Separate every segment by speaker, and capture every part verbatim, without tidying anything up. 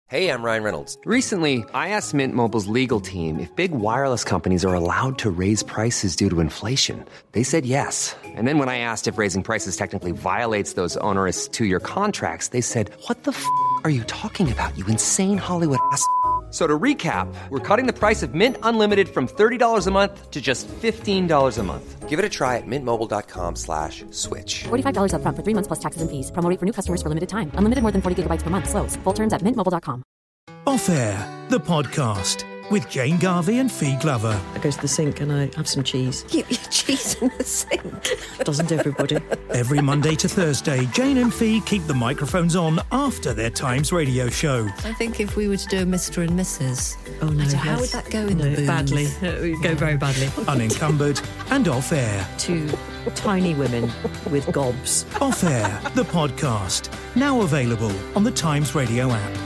Speaker 1: Hey, I'm Ryan Reynolds.
Speaker 2: Recently, I asked Mint Mobile's legal team if big wireless companies are allowed to raise prices due to inflation. They said yes. And then when I asked if raising prices technically violates those onerous two-year contracts, they said, what the f*** are you talking about, you insane Hollywood ass f- So to recap, we're cutting the price of Mint Unlimited from thirty dollars a month to just fifteen dollars a month.
Speaker 1: Give it a try at mintmobile.com slash switch.
Speaker 3: forty-five dollars up front for three months plus taxes and fees. Promo rate for new customers for limited time. Unlimited more than forty gigabytes per month. Slows full terms at mint mobile dot com.
Speaker 4: Off Air, the podcast with Jane Garvey and Fee Glover.
Speaker 5: I go to the sink and I have some cheese.
Speaker 6: You eat cheese in the sink?
Speaker 5: Doesn't everybody?
Speaker 4: Every Monday to Thursday, Jane and Fee keep the microphones on after their Times radio show.
Speaker 6: I think if we were to do a Mister and Missus
Speaker 5: Oh no,
Speaker 6: I don't,
Speaker 5: yes.
Speaker 6: how would that go in
Speaker 5: no,
Speaker 6: the booth?
Speaker 5: Badly. It would go very badly.
Speaker 4: Unencumbered and Off Air.
Speaker 5: Two tiny women with gobs.
Speaker 4: Off Air, the podcast. Now available on the Times radio app.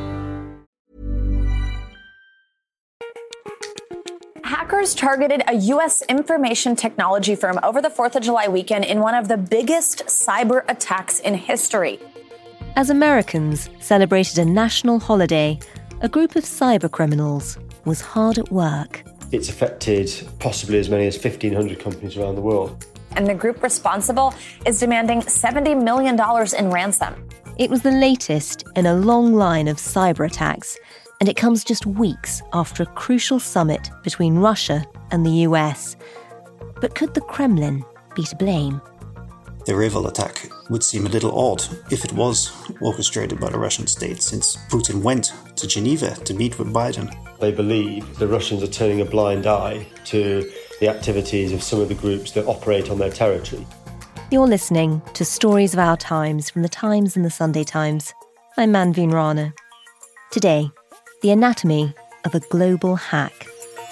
Speaker 7: Hackers targeted a U S information technology firm over the fourth of July weekend in one of the biggest cyber attacks in history.
Speaker 8: As Americans celebrated a national holiday, a group of cyber criminals was hard at work.
Speaker 9: It's affected possibly as many as fifteen hundred companies around the world.
Speaker 7: And the group responsible is demanding seventy million dollars in ransom.
Speaker 8: It was the latest in a long line of cyber attacks, and it comes just weeks after a crucial summit between Russia and the U S. But could the Kremlin be to blame?
Speaker 10: The Ryval attack would seem a little odd if it was orchestrated by the Russian state, since Putin went to Geneva to meet with Biden.
Speaker 9: They believe the Russians are turning a blind eye to the activities of some of the groups that operate on their territory.
Speaker 8: You're listening to Stories of Our Times from the Times and the Sunday Times. I'm Manveen Rana. Today, the anatomy of a global hack.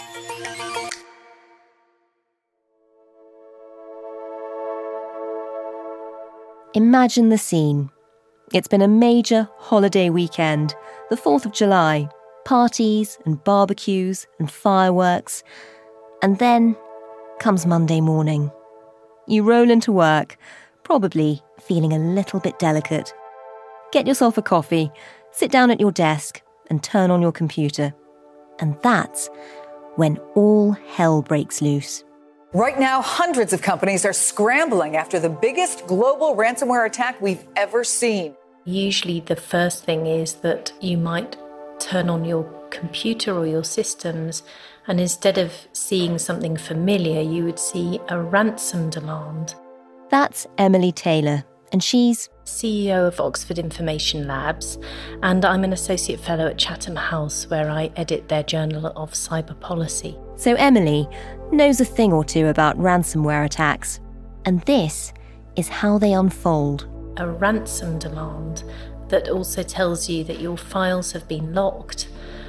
Speaker 8: Imagine the scene. It's been a major holiday weekend, the fourth of July, parties and barbecues and fireworks. And then comes Monday morning. You roll into work, probably feeling a little bit delicate. Get yourself a coffee, sit down at your desk, and turn on your computer. And that's when all hell breaks loose.
Speaker 11: Right now, hundreds of companies are scrambling after the biggest global ransomware attack we've ever seen.
Speaker 12: Usually the first thing is that you might turn on your computer or your systems, and instead of seeing something familiar, you would see a ransom demand.
Speaker 8: That's Emily Taylor, and she's
Speaker 12: C E O of Oxford Information Labs, and I'm an associate fellow at Chatham House, where I edit their Journal of Cyber Policy.
Speaker 8: So Emily knows a thing or two about ransomware attacks, and this is how they unfold.
Speaker 12: A ransom demand that also tells you that your files have been locked,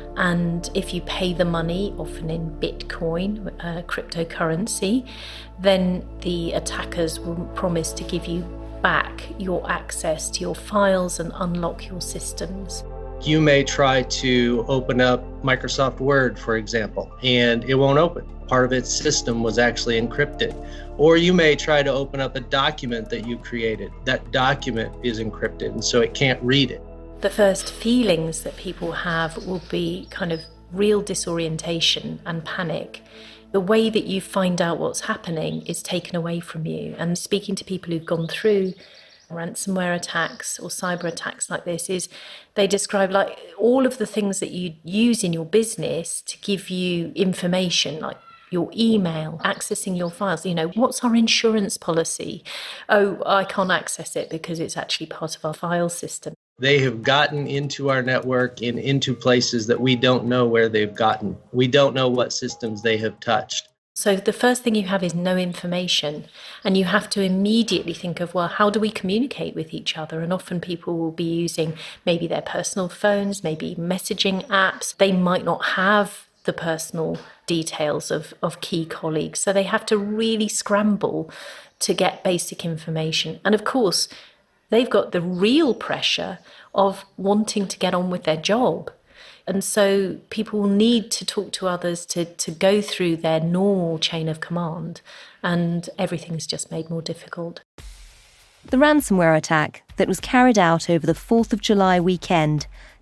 Speaker 12: and if you pay the money, often in Bitcoin, uh, cryptocurrency, then the attackers will promise to give you back your access to your files and unlock your systems.
Speaker 13: You may try to open up Microsoft Word, for example, and it won't open. Part of its system was actually encrypted. Or you may try to open up a document that you created. That document is encrypted, and so it can't read it.
Speaker 12: The first feelings that people have will be kind of real disorientation and panic. The way that you find out what's happening is taken away from you. And speaking to people who've gone through ransomware attacks or cyber attacks like this, is they describe like all of the things that you use in your business to give you information, like your email, accessing your files. You know, what's our insurance policy? Oh, I can't access it because it's actually part of our file system.
Speaker 13: They have gotten into our network and into places that we don't know where they've gotten. We don't know what systems they have touched.
Speaker 12: So the first thing you have is no information, and you have to immediately think of, well, how do we communicate with each other? And often people will be using maybe their personal phones, maybe messaging apps. They might not have the personal details of, of key colleagues, so they have to really scramble to get basic information. And of course, they've got the real pressure of wanting to get on with their job. And so people will need to talk to others to, to go through their normal chain of command, and everything's just made more difficult.
Speaker 8: The ransomware attack that was carried out over the fourth of July weekend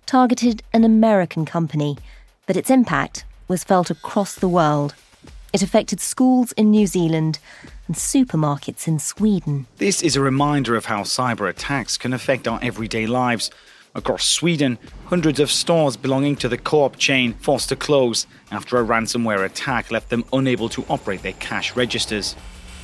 Speaker 8: targeted an American company, but its impact was felt across the world. It affected schools in New Zealand and supermarkets in Sweden.
Speaker 14: This is a reminder of how cyber attacks can affect our everyday lives. Across Sweden, hundreds of stores belonging to the Co-op chain forced to close after a ransomware attack left them unable to operate their cash registers.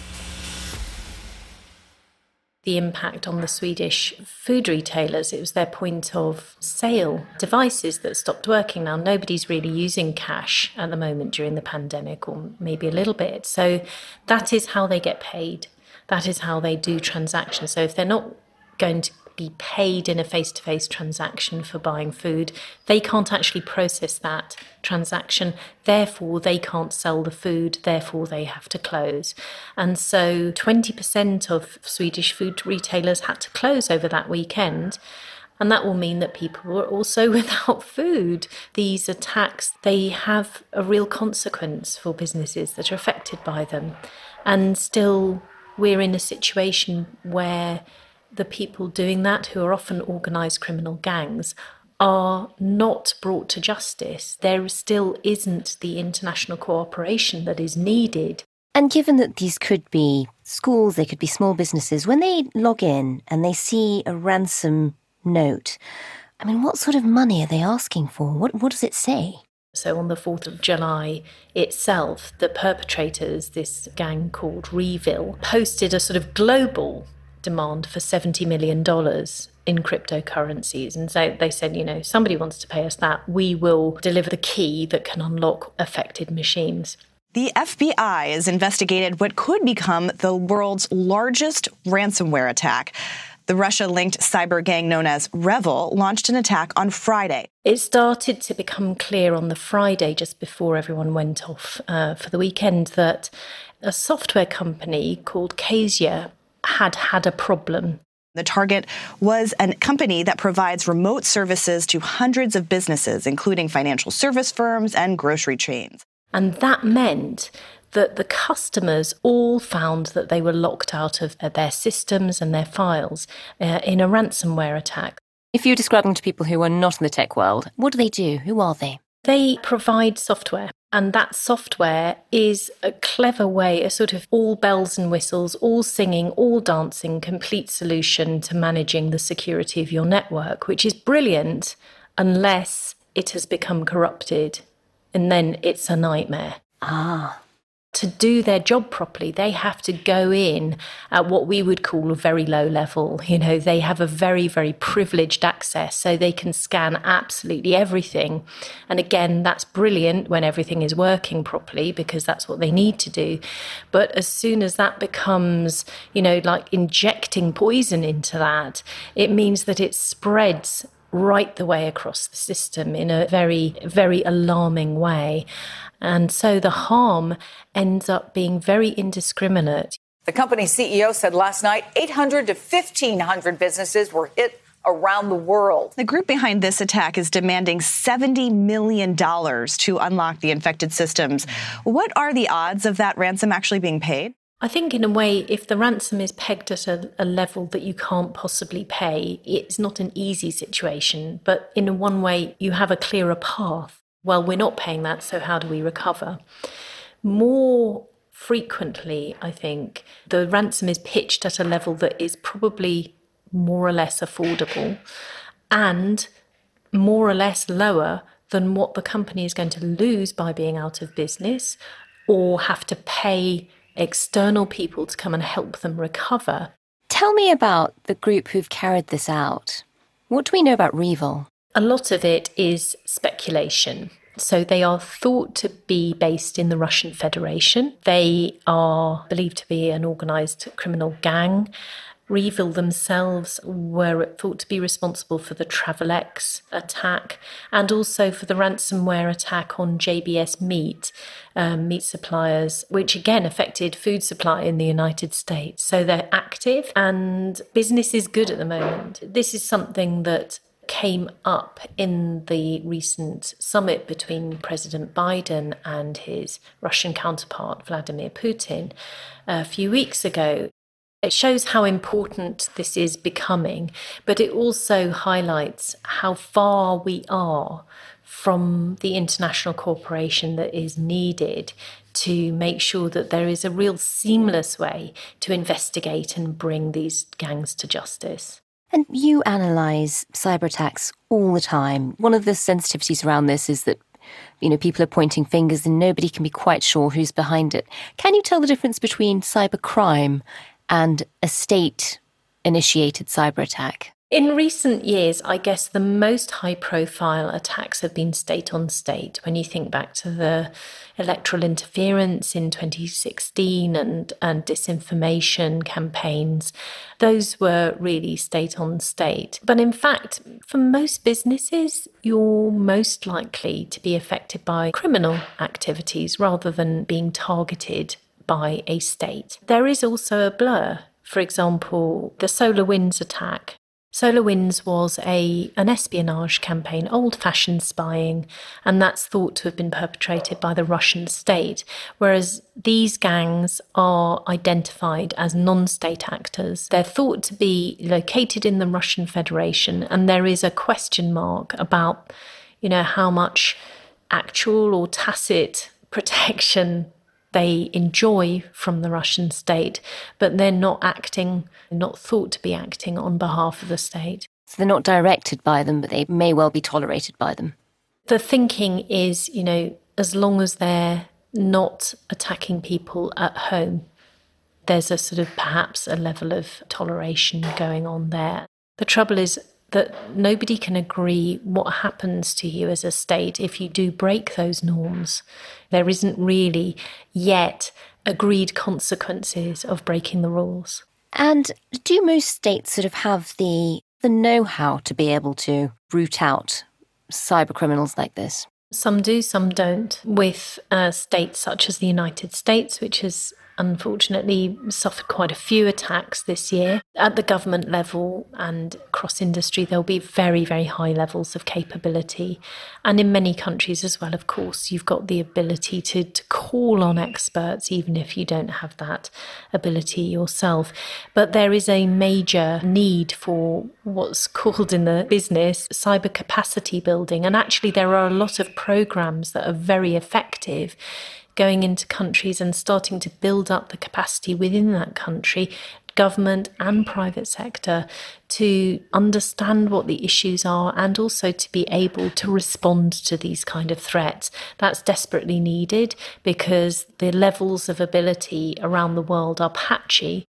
Speaker 12: The impact on the Swedish food retailers, it was their point of sale devices that stopped working. Now, nobody's really using cash at the moment during the pandemic, or maybe a little bit. So that is how they get paid. That is how they do transactions. So if they're not going to be paid in a face-to-face transaction for buying food, they can't actually process that transaction. Therefore, they can't sell the food. Therefore, they have to close. And so twenty percent of Swedish food retailers had to close over that weekend. And that will mean that people are also without food. These attacks, they have a real consequence for businesses that are affected by them. And still, we're in a situation where the people doing that, who are often organised criminal gangs, are not brought to justice. There still isn't the international cooperation that is needed.
Speaker 8: And given that these could be schools, they could be small businesses, when they log in and they see a ransom note, I mean, what sort of money are they asking for? What, what does it say?
Speaker 12: So on the fourth of July itself, the perpetrators, this gang called Revil, posted a sort of global demand for seventy million dollars in cryptocurrencies. And so they said, you know, somebody wants to pay us that, we will deliver the key that can unlock affected machines.
Speaker 15: The F B I has investigated what could become the world's largest ransomware attack. The Russia-linked cyber gang known as Revil launched an attack on Friday.
Speaker 12: It started to become clear on the Friday, just before everyone went off uh, for the weekend, that a software company called Cassia had had a problem.
Speaker 15: The target was a company that provides remote services to hundreds of businesses, including financial service firms and grocery chains.
Speaker 12: And that meant that the customers all found that they were locked out of their systems and their files uh, in a ransomware attack.
Speaker 8: If you're describing to people who are not in the tech world, what do they do? Who are they?
Speaker 12: They provide software. And that software is a clever way, a sort of all bells and whistles, all singing, all dancing, complete solution to managing the security of your network, which is brilliant unless it has become corrupted. And then it's a nightmare.
Speaker 8: Ah.
Speaker 12: To do their job properly, they have to go in at what we would call a very low level. You know, they have a very, very privileged access, so they can scan absolutely everything. And again, that's brilliant when everything is working properly, because that's what they need to do. But as soon as that becomes, you know, like injecting poison into that, it means that it spreads right the way across the system in a very, very alarming way. And so the harm ends up being very indiscriminate.
Speaker 11: The company's C E O said last night eight hundred to fifteen hundred businesses were hit around the world.
Speaker 15: The group behind this attack is demanding seventy million dollars to unlock the infected systems. What are the odds of that ransom actually being paid?
Speaker 12: I think in a way, if the ransom is pegged at a, a level that you can't possibly pay, it's not an easy situation. But in one way, you have a clearer path. Well, we're not paying that, so how do we recover? More frequently, I think, the ransom is pitched at a level that is probably more or less affordable and more or less lower than what the company is going to lose by being out of business or have to pay external people to come and help them recover.
Speaker 8: Tell me about the group who've carried this out. What do we know about Revil?
Speaker 12: A lot of it is speculation. So they are thought to be based in the Russian Federation. They are believed to be an organised criminal gang. Revil themselves were thought to be responsible for the Travelex attack and also for the ransomware attack on J B S Meat, um, meat suppliers, which again affected food supply in the United States. So they're active and business is good at the moment. This is something that came up in the recent summit between President Biden and his Russian counterpart, Vladimir Putin, a few weeks ago. It shows how important this is becoming, but it also highlights how far we are from the international cooperation that is needed to make sure that there is a real seamless way to investigate and bring these gangs to justice.
Speaker 8: And you analyse cyber attacks all the time. One of the sensitivities around this is that, you know, people are pointing fingers and nobody can be quite sure who's behind it. Can you tell the difference between cybercrime and a state-initiated cyber attack?
Speaker 12: In recent years, I guess the most high-profile attacks have been state-on-state. When you think back to the electoral interference in twenty sixteen and, and disinformation campaigns, those were really state-on-state. But in fact, for most businesses, you're most likely to be affected by criminal activities rather than being targeted by a state. There is also a blur. For example, the SolarWinds attack. SolarWinds was a an espionage campaign, old-fashioned spying, and that's thought to have been perpetrated by the Russian state, whereas these gangs are identified as non-state actors. They're thought to be located in the Russian Federation, and there is a question mark about, you know, how much actual or tacit protection they enjoy from the Russian state, but they're not acting, not thought to be acting on behalf of the state.
Speaker 8: So they're not directed by them, but they may well be tolerated by them.
Speaker 12: The thinking is, you know, as long as they're not attacking people at home, there's a sort of perhaps a level of toleration going on there. The trouble is that nobody can agree what happens to you as a state if you do break those norms. There isn't really yet agreed consequences of breaking the rules.
Speaker 8: And do most states sort of have the the know-how to be able to root out cyber criminals like this?
Speaker 12: Some do, some don't. With uh, states such as the United States, which has unfortunately suffered quite a few attacks this year. At the government level and across industry, there'll be very, very high levels of capability. And in many countries as well, of course, you've got the ability to, to call on experts, even if you don't have that ability yourself. But there is a major need for what's called in the business cyber capacity building. And actually, there are a lot of programs that are very effective going into countries and starting to build up the capacity within that country, government and private sector, to understand what the issues are and also to be able to respond to these kind of threats. That's desperately needed because the levels of ability around the world are patchy.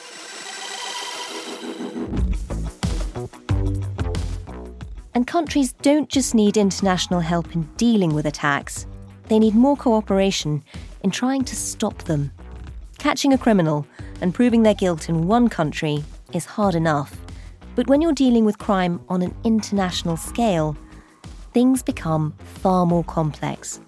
Speaker 8: And countries don't just need international help in dealing with attacks. They need more cooperation in trying to stop them. Catching a criminal and proving their guilt in one country is hard enough. But when you're dealing with crime on an international scale, things become far more complex.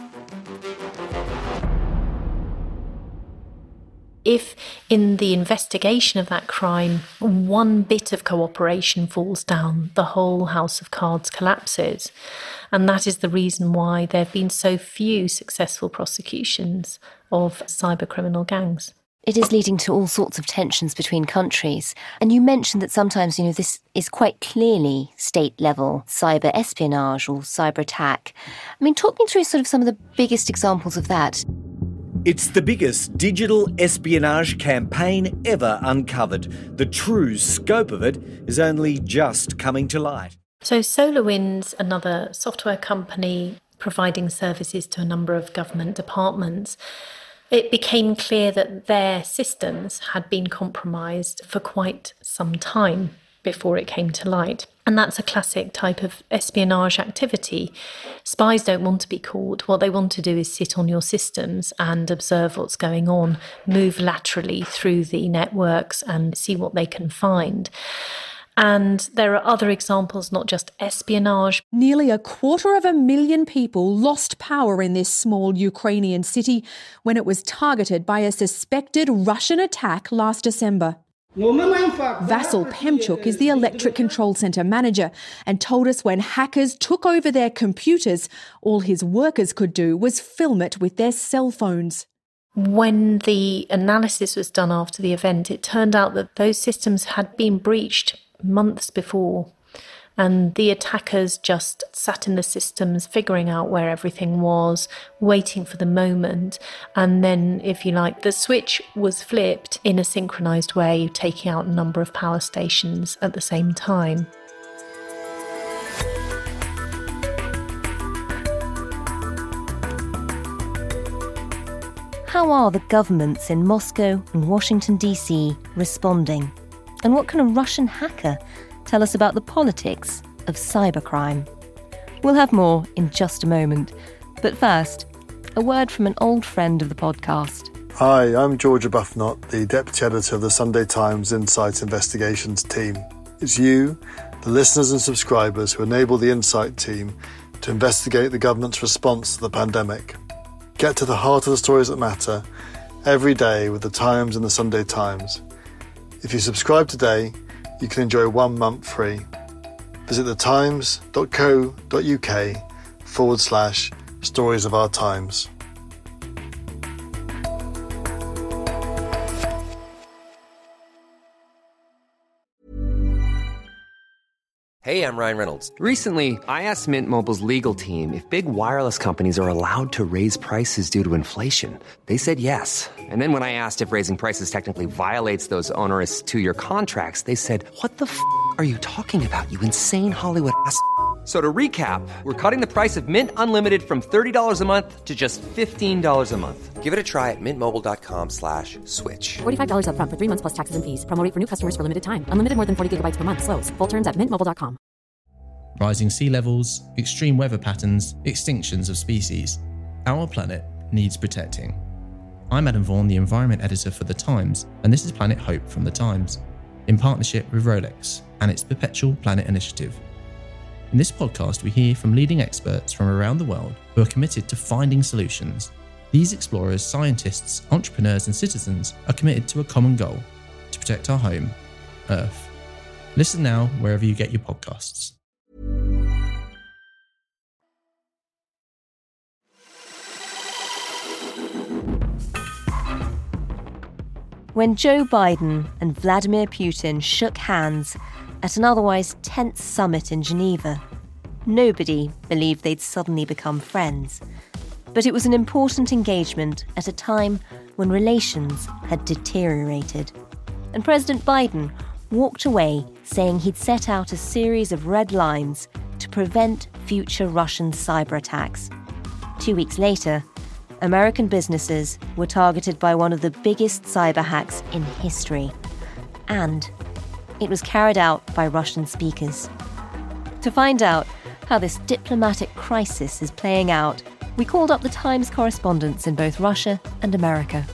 Speaker 12: If in the investigation of that crime, one bit of cooperation falls down, the whole house of cards collapses. And that is the reason why there have been so few successful prosecutions of cybercriminal gangs.
Speaker 8: It is leading to all sorts of tensions between countries. And you mentioned that sometimes, you know, this is quite clearly state-level cyber espionage or cyber attack. I mean, talk me through sort of some of the biggest examples of that.
Speaker 16: It's the biggest digital espionage campaign ever uncovered. The true scope of it is only just coming to light.
Speaker 12: So SolarWinds, another software company providing services to a number of government departments, it became clear that their systems had been compromised for quite some time before it came to light. And that's a classic type of espionage activity. Spies don't want to be caught. What they want to do is sit on your systems and observe what's going on, move laterally through the networks and see what they can find. And there are other examples, not just espionage.
Speaker 17: Nearly a quarter of a million people lost power in this small Ukrainian city when it was targeted by a suspected Russian attack last December. Vasyl Pemchuk is the electric control centre manager and told us when hackers took over their computers, all his workers could do was film it with their cell phones.
Speaker 12: When the analysis was done after the event, it turned out that those systems had been breached months before. And the attackers just sat in the systems, figuring out where everything was, waiting for the moment. And then, if you like, the switch was flipped in a synchronised way, taking out a number of power stations at the same time.
Speaker 8: How are the governments in Moscow and Washington, D C responding? And what can a Russian hacker tell us about the politics of cybercrime? We'll have more in just a moment. But first, a word from an old friend of the podcast.
Speaker 18: Hi, I'm George Arbuthnot, the Deputy Editor of the Sunday Times Insight Investigations team. It's you, the listeners and subscribers, who enable the Insight team to investigate the government's response to the pandemic. Get to the heart of the stories that matter every day with the Times and the Sunday Times. If you subscribe today, you can enjoy one month free. Visit thetimes.co.uk forward slash stories of our times.
Speaker 1: Hey, I'm Ryan Reynolds.
Speaker 2: Recently, I asked Mint Mobile's legal team if big wireless companies are allowed to raise prices due to inflation. They said yes. And then when I asked if raising prices technically violates those onerous two-year contracts, they said, "What the f*** are you talking about, you insane Hollywood ass?" So to recap, we're cutting the price of Mint Unlimited from thirty dollars a month to just fifteen dollars a month.
Speaker 1: Give it a try at mintmobile.com slash switch.
Speaker 3: forty-five dollars up front for three months plus taxes and fees. Promo rate for new customers for limited time. Unlimited more than forty gigabytes per month. Slows full terms at mint mobile dot com.
Speaker 19: Rising sea levels, extreme weather patterns, extinctions of species. Our planet needs protecting. I'm Adam Vaughan, the Environment Editor for The Times, and this is Planet Hope from The Times, in partnership with Rolex and its Perpetual Planet Initiative. In this podcast, we hear from leading experts from around the world who are committed to finding solutions. These explorers, scientists, entrepreneurs, and citizens are committed to a common goal: to protect our home, Earth. Listen now wherever you get your podcasts.
Speaker 8: When Joe Biden and Vladimir Putin shook hands at an otherwise tense summit in Geneva, nobody believed they'd suddenly become friends. But it was an important engagement at a time when relations had deteriorated. And President Biden walked away saying he'd set out a series of red lines to prevent future Russian cyber attacks. Two weeks later, American businesses were targeted by one of the biggest cyber hacks in history. And it was carried out by Russian speakers. To find out how this diplomatic crisis is playing out, we called up the Times correspondents in both Russia and America.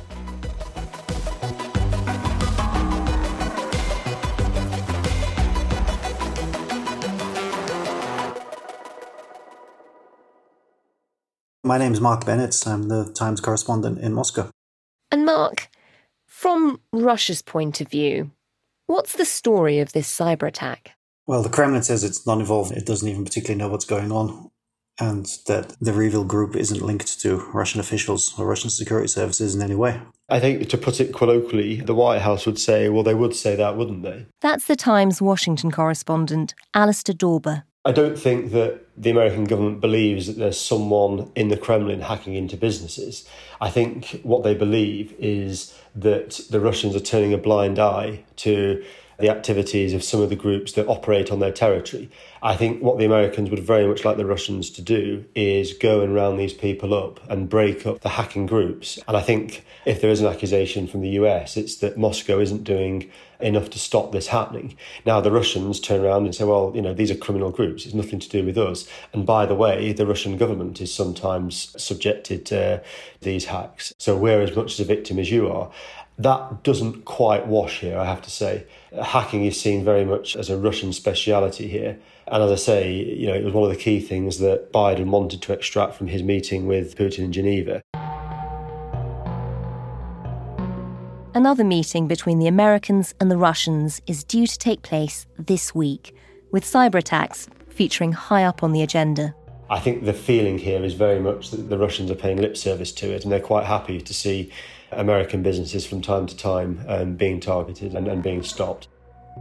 Speaker 10: My name is Mark Bennett. I'm the Times correspondent in Moscow.
Speaker 8: And Mark, from Russia's point of view, what's the story of this cyber attack?
Speaker 10: Well, the Kremlin says it's not involved. It doesn't even particularly know what's going on, and that the REvil group isn't linked to Russian officials or Russian security services in any way.
Speaker 9: I think, to put it colloquially, the White House would say, well, they would say that, wouldn't they?
Speaker 8: That's the Times Washington correspondent, Alistair Dorber.
Speaker 9: I don't think that the American government believes that there's someone in the Kremlin hacking into businesses. I think what they believe is that the Russians are turning a blind eye to the activities of some of the groups that operate on their territory. I think what the Americans would very much like the Russians to do is go and round these people up and break up the hacking groups. And I think if there is an accusation from the U S, it's that Moscow isn't doing enough to stop this happening. Now the Russians turn around and say, well, you know, these are criminal groups. It's nothing to do with us. And by the way, the Russian government is sometimes subjected to these hacks. So we're as much as a victim as you are. That doesn't quite wash here, I have to say. Hacking is seen very much as a Russian speciality here. And as I say, you know, it was one of the key things that Biden wanted to extract from his meeting with Putin in Geneva.
Speaker 8: Another meeting between the Americans and the Russians is due to take place this week, with cyber attacks featuring high up on the agenda.
Speaker 9: I think the feeling here is very much that the Russians are paying lip service to it, and they're quite happy to see American businesses from time to time um, being targeted and, and being stopped.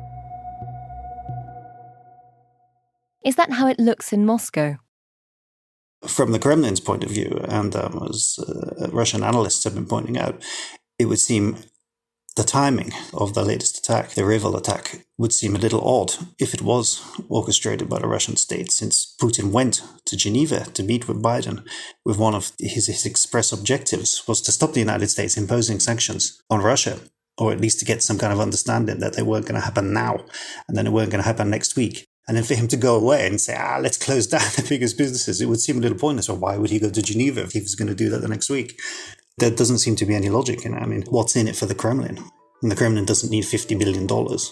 Speaker 8: Is that how it looks in Moscow?
Speaker 10: From the Kremlin's point of view, and um, as uh, Russian analysts have been pointing out, it would seem the timing of the latest attack, the Revil attack, would seem a little odd if it was orchestrated by the Russian state, since Putin went to Geneva to meet with Biden with one of his, his express objectives was to stop the United States imposing sanctions on Russia, or at least to get some kind of understanding that they weren't going to happen now, and then they weren't going to happen next week. And then for him to go away and say, ah, let's close down the biggest businesses, it would seem a little pointless. Or why would he go to Geneva if he was going to do that the next week? There doesn't seem to be any logic in it. I mean, what's in it for the Kremlin? And the Kremlin doesn't need fifty billion dollars.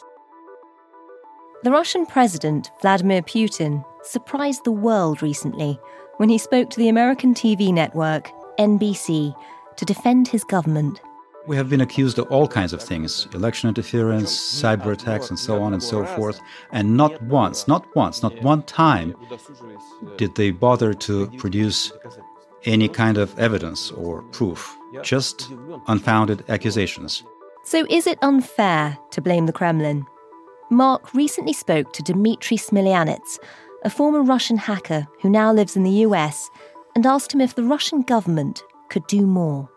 Speaker 8: The Russian president, Vladimir Putin, surprised the world recently when he spoke to the American T V network, N B C, to defend his government.
Speaker 20: We have been accused of all kinds of things, election interference, cyber attacks, and so on and so forth. And not once, not once, not one time did they bother to produce any kind of evidence or proof, just unfounded accusations.
Speaker 8: So is it unfair to blame the Kremlin? Mark recently spoke to Dmitry Smilyanets, a former Russian hacker who now lives in the U S, and asked him if the Russian government could do more.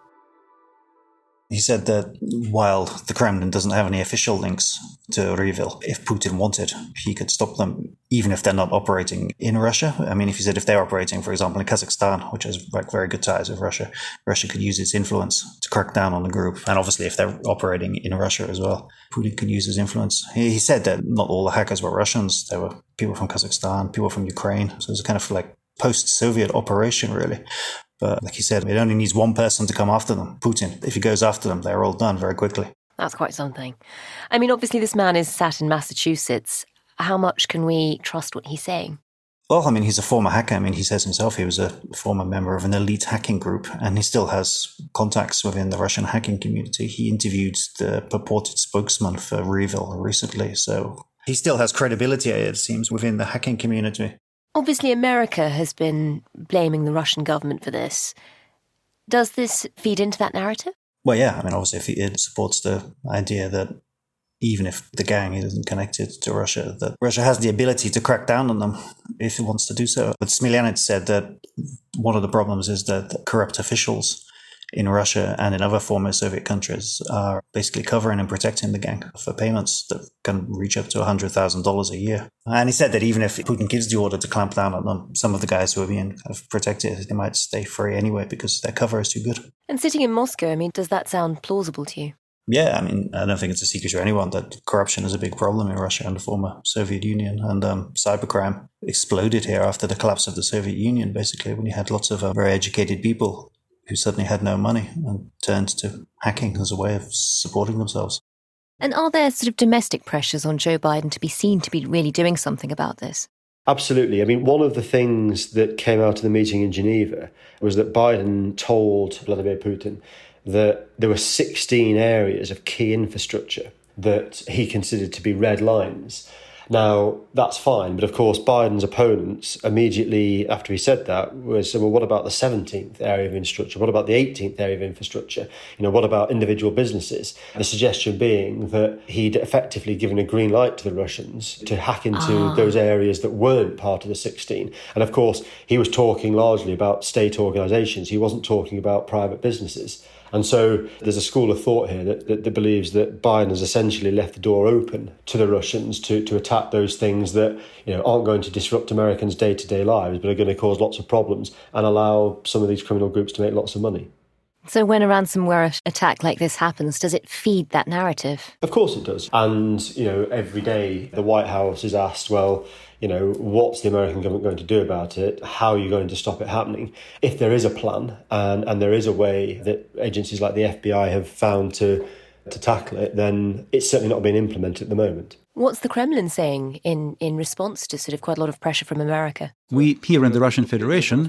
Speaker 10: He said that while the Kremlin doesn't have any official links to Revil, if Putin wanted, he could stop them, even if they're not operating in Russia. I mean, if he said if they're operating, for example, in Kazakhstan, which has like very good ties with Russia, Russia could use its influence to crack down on the group. And obviously, if they're operating in Russia as well, Putin could use his influence. He, he said that not all the hackers were Russians. There were people from Kazakhstan, people from Ukraine. So it was a kind of like post-Soviet operation, really. But like he said, it only needs one person to come after them, Putin. If he goes after them, they're all done very quickly.
Speaker 8: That's quite something. I mean, obviously this man is sat in Massachusetts. How much can we trust what he's saying?
Speaker 10: Well, I mean, he's a former hacker. I mean, he says himself he was a former member of an elite hacking group, and he still has contacts within the Russian hacking community. He interviewed the purported spokesman for Revil recently, so he still has credibility, it seems, within the hacking community.
Speaker 8: Obviously, America has been blaming the Russian government for this. Does this feed into that narrative?
Speaker 10: Well, yeah. I mean, obviously, if it supports the idea that even if the gang isn't connected to Russia, that Russia has the ability to crack down on them if it wants to do so. But Smilyanets said that one of the problems is that corrupt officials in Russia and in other former Soviet countries are basically covering and protecting the gang for payments that can reach up to one hundred thousand dollars a year. And he said that even if Putin gives the order to clamp down on them, some of the guys who are being kind of protected, they might stay free anyway because their cover is too good.
Speaker 8: And sitting in Moscow, I mean, does that sound plausible to you?
Speaker 10: Yeah, I mean, I don't think it's a secret to anyone that corruption is a big problem in Russia and the former Soviet Union. And um, cybercrime exploded here after the collapse of the Soviet Union, basically, when you had lots of uh, very educated people who suddenly had no money and turned to hacking as a way of supporting themselves.
Speaker 8: And are there sort of domestic pressures on Joe Biden to be seen to be really doing something about this?
Speaker 9: Absolutely. I mean, one of the things that came out of the meeting in Geneva was that Biden told Vladimir Putin that there were sixteen areas of key infrastructure that he considered to be red lines. Now, that's fine, but of course, Biden's opponents immediately after he said that was, well, what about the seventeenth area of infrastructure? What about the eighteenth area of infrastructure? You know, what about individual businesses? The suggestion being that he'd effectively given a green light to the Russians to hack into ah. those areas that weren't part of the sixteen. And of course, he was talking largely about state organisations. He wasn't talking about private businesses. And so there's a school of thought here that, that, that believes that Biden has essentially left the door open to the Russians to, to attack those things that, you know, aren't going to disrupt Americans' day-to-day lives, but are going to cause lots of problems and allow some of these criminal groups to make lots of money.
Speaker 8: So when a ransomware attack like this happens, does it feed that narrative?
Speaker 9: Of course it does. And, you know, every day the White House is asked, well, you know, what's the American government going to do about it? How are you going to stop it happening? If there is a plan and, and there is a way that agencies like the F B I have found to, to tackle it, then it's certainly not being implemented at the moment.
Speaker 8: What's the Kremlin saying in, in response to sort of quite a lot of pressure from America?
Speaker 20: We here in the Russian Federation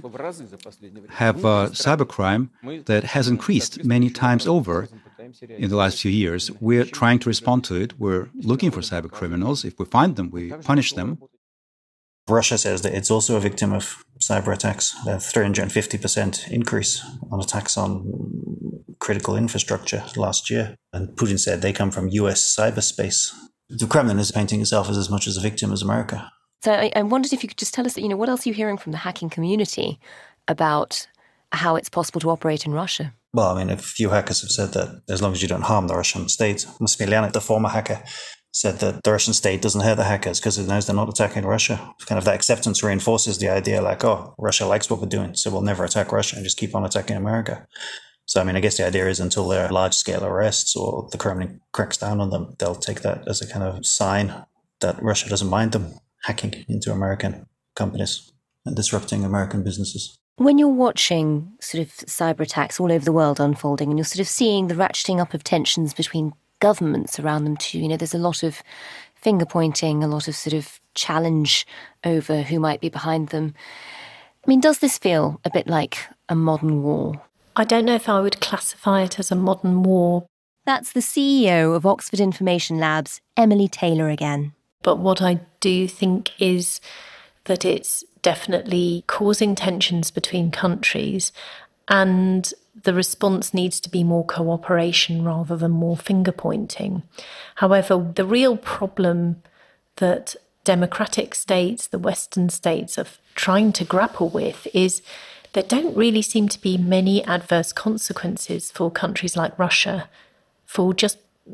Speaker 20: have uh, cybercrime that has increased many times over in the last few years. We're trying to respond to it. We're looking for cyber criminals. If we find them, we punish them.
Speaker 10: Russia says that it's also a victim of cyber attacks, a three hundred fifty percent increase on attacks on critical infrastructure last year. And Putin said they come from U S cyberspace. The Kremlin is painting itself as as much as a victim as America.
Speaker 8: So I, I wondered if you could just tell us, you know, what else are you hearing from the hacking community about how it's possible to operate in Russia?
Speaker 10: Well, I mean, a few hackers have said that as long as you don't harm the Russian state. Smilyanin, the former hacker, said that the Russian state doesn't hurt the hackers because it knows they're not attacking Russia. Kind of that acceptance reinforces the idea like, oh, Russia likes what we're doing, so we'll never attack Russia and just keep on attacking America. So, I mean, I guess the idea is until there are large-scale arrests or the Kremlin cracks down on them, they'll take that as a kind of sign that Russia doesn't mind them hacking into American companies and disrupting American businesses.
Speaker 8: When you're watching sort of cyber attacks all over the world unfolding and you're sort of seeing the ratcheting up of tensions between governments around them too, you know, there's a lot of finger pointing, a lot of sort of challenge over who might be behind them. I mean, does this feel a bit like a modern war?
Speaker 12: I don't know if I would classify it as a modern war.
Speaker 8: That's the C E O of Oxford Information Labs, Emily Taylor again.
Speaker 12: But what I do think is that it's definitely causing tensions between countries, and the response needs to be more cooperation rather than more finger pointing. However, the real problem that democratic states, the Western states, are trying to grapple with is there don't really seem to be many adverse consequences for countries like Russia for just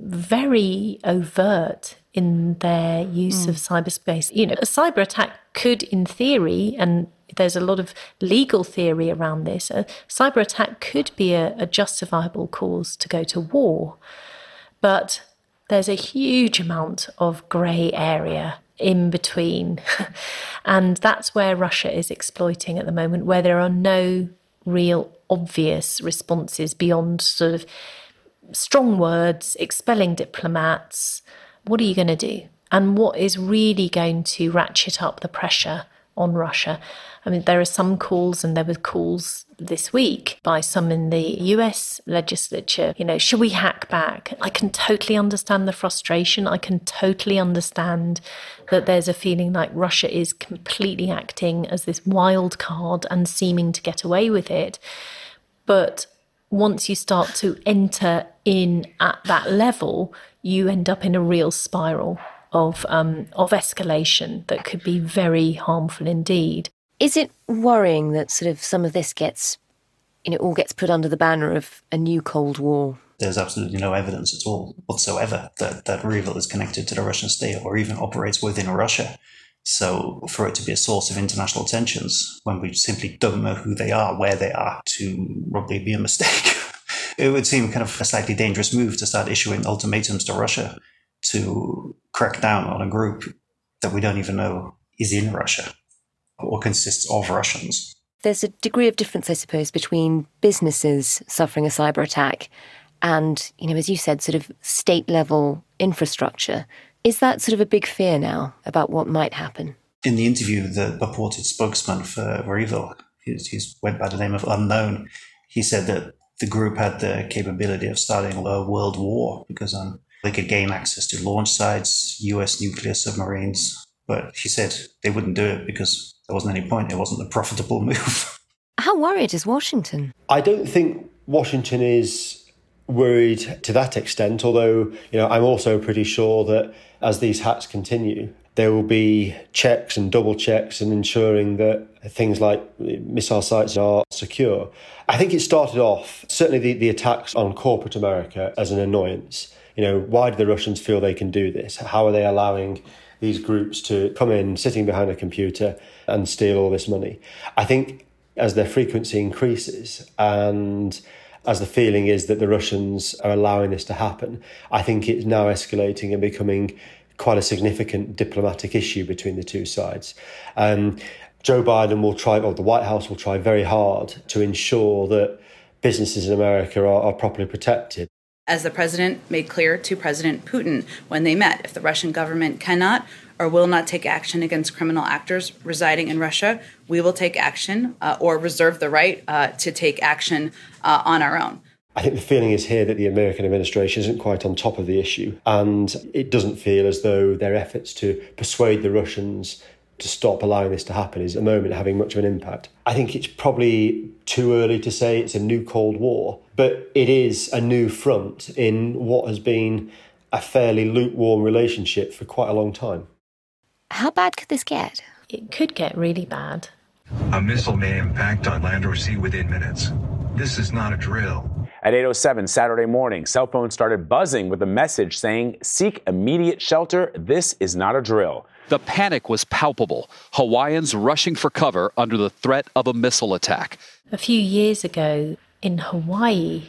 Speaker 12: very overt in their use mm. of cyberspace. You know, a cyber attack could, in theory, and there's a lot of legal theory around this, a cyber attack could be a, a justifiable cause to go to war. But there's a huge amount of grey area in between. And that's where Russia is exploiting at the moment, where there are no real obvious responses beyond sort of strong words, expelling diplomats. What are you going to do? And what is really going to ratchet up the pressure on Russia? I mean, there are some calls, and there were calls this week by some in the U S legislature, you know, should we hack back? I can totally understand the frustration. I can totally understand that there's a feeling like Russia is completely acting as this wild card and seeming to get away with it. But once you start to enter in at that level, you end up in a real spiral of um, of escalation that could be very harmful indeed.
Speaker 8: Is it worrying that sort of some of this gets, you know, all gets put under the banner of a new Cold War?
Speaker 10: There's absolutely no evidence at all whatsoever that, that REvil is connected to the Russian state or even operates within Russia. So for it to be a source of international tensions when we simply don't know who they are, where they are, to probably be a mistake. It would seem kind of a slightly dangerous move to start issuing ultimatums to Russia to crack down on a group that we don't even know is in Russia or consists of Russians.
Speaker 8: There's a degree of difference, I suppose, between businesses suffering a cyber attack and, you know, as you said, sort of state-level infrastructure. Is that sort of a big fear now about what might happen?
Speaker 10: In the interview, the purported spokesman for REvil, he's went by the name of Unknown, he said that the group had the capability of starting a world war because um, they could gain access to launch sites, U S nuclear submarines. But he said they wouldn't do it because there wasn't any point. It wasn't a profitable move.
Speaker 8: How worried is Washington?
Speaker 9: I don't think Washington is worried to that extent, although, you know, I'm also pretty sure that as these hacks continue, there will be checks and double checks and ensuring that things like missile sites are secure. I think it started off, certainly the, the attacks on corporate America, as an annoyance. You know, why do the Russians feel they can do this? How are they allowing these groups to come in, sitting behind a computer and steal all this money? I think as their frequency increases and as the feeling is that the Russians are allowing this to happen, I think it's now escalating and becoming quite a significant diplomatic issue between the two sides. Um, Joe Biden will try, or the White House will try very hard to ensure that businesses in America are, are properly protected.
Speaker 21: As the president made clear to President Putin when they met, if the Russian government cannot or will not take action against criminal actors residing in Russia, we will take action uh, or reserve the right uh, to take action uh, on our own.
Speaker 9: I think the feeling is here that the American administration isn't quite on top of the issue, and it doesn't feel as though their efforts to persuade the Russians to stop allowing this to happen is at the moment having much of an impact. I think it's probably too early to say it's a new Cold War, but it is a new front in what has been a fairly lukewarm relationship for quite a long time.
Speaker 8: How bad could this get?
Speaker 12: It could get really bad.
Speaker 6: A missile may impact on land or sea within minutes. This is not a drill.
Speaker 22: At eight oh seven Saturday morning, cell phones started buzzing with a message saying, "Seek immediate shelter. This is not a drill."
Speaker 23: The panic was palpable. Hawaiians rushing for cover under the threat of a missile attack.
Speaker 12: A few years ago in Hawaii,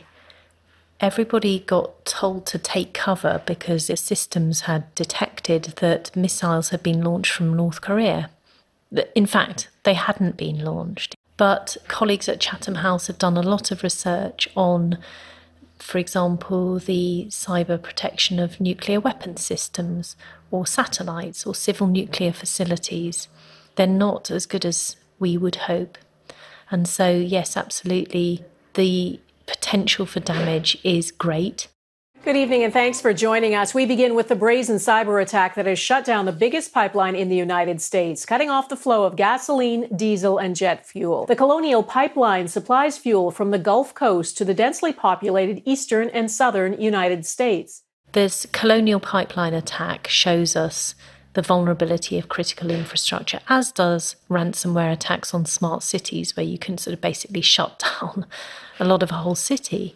Speaker 12: everybody got told to take cover because the systems had detected that missiles had been launched from North Korea. In fact, they hadn't been launched. But colleagues at Chatham House have done a lot of research on, for example, the cyber protection of nuclear weapon systems or satellites or civil nuclear facilities. They're not as good as we would hope. And so, yes, absolutely, the potential for damage is great.
Speaker 24: Good evening and thanks for joining us. We begin with the brazen cyber attack that has shut down the biggest pipeline in the United States, cutting off the flow of gasoline, diesel, and jet fuel. The Colonial Pipeline supplies fuel from the Gulf Coast to the densely populated eastern and southern United States.
Speaker 12: This Colonial Pipeline attack shows us the vulnerability of critical infrastructure, as does ransomware attacks on smart cities, where you can sort of basically shut down a lot of a whole city.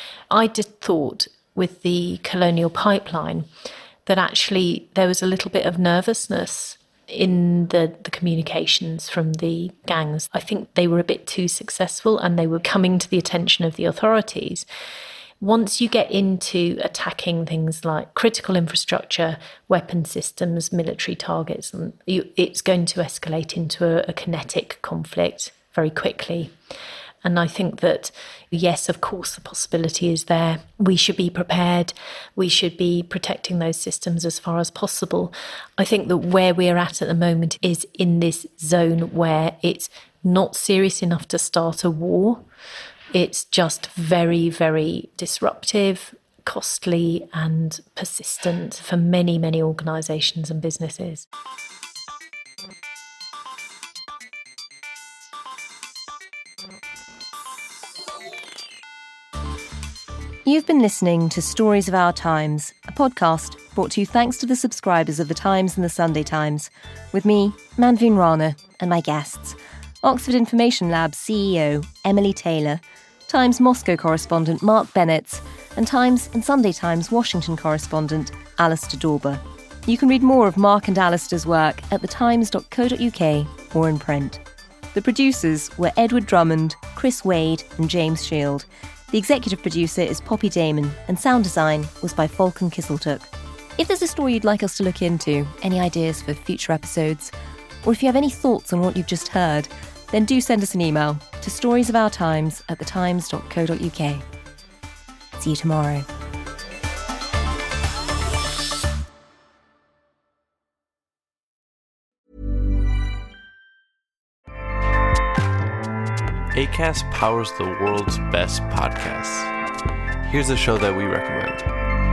Speaker 12: I did thought with the Colonial Pipeline that actually there was a little bit of nervousness in the, the communications from the gangs. I think they were a bit too successful and they were coming to the attention of the authorities. Once you get into attacking things like critical infrastructure, weapon systems, military targets, and you, it's going to escalate into a, a kinetic conflict very quickly. And I think that, yes, of course, the possibility is there. We should be prepared. We should be protecting those systems as far as possible. I think that where we're at at the moment is in this zone where it's not serious enough to start a war. It's just very, very disruptive, costly, and persistent for many, many organisations and businesses.
Speaker 8: You've been listening to Stories of Our Times, a podcast brought to you thanks to the subscribers of The Times and The Sunday Times, with me, Manveen Rana, and my guests, Oxford Information Lab's C E O, Emily Taylor, Times Moscow correspondent Mark Bennett, and Times and Sunday Times Washington correspondent Alistair Dorber. You can read more of Mark and Alistair's work at the times dot co dot uk or in print. The producers were Edward Drummond, Chris Wade, and James Shield. The executive producer is Poppy Damon, and sound design was by Falcon Kisseltook. If there's a story you'd like us to look into, any ideas for future episodes, or if you have any thoughts on what you've just heard, then do send us an email to storiesofourtimes at the times dot co dot uk. See you tomorrow.
Speaker 25: Acast powers the world's best podcasts. Here's a show that we recommend.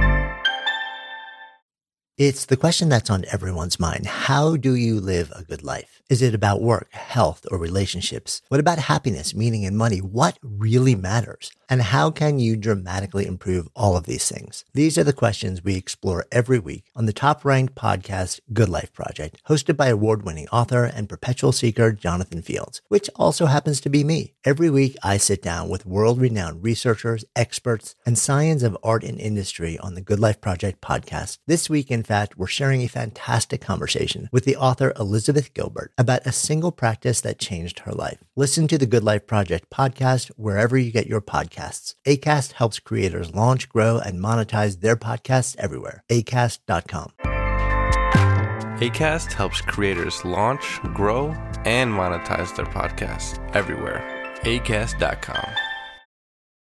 Speaker 26: It's the question that's on everyone's mind. How do you live a good life? Is it about work, health, or relationships? What about happiness, meaning, and money? What really matters? And how can you dramatically improve all of these things? These are the questions we explore every week on the top-ranked podcast Good Life Project, hosted by award-winning author and perpetual seeker Jonathan Fields, which also happens to be me. Every week, I sit down with world-renowned researchers, experts, and science of art and industry on the Good Life Project podcast. This week, in fact, we're sharing a fantastic conversation with the author Elizabeth Gilbert about a single practice that changed her life. Listen to the Good Life Project podcast wherever you get your podcasts. Acast helps creators launch, grow, and monetize their podcasts everywhere. acast dot com.
Speaker 25: Acast helps creators launch, grow, and monetize their podcasts everywhere. acast dot com.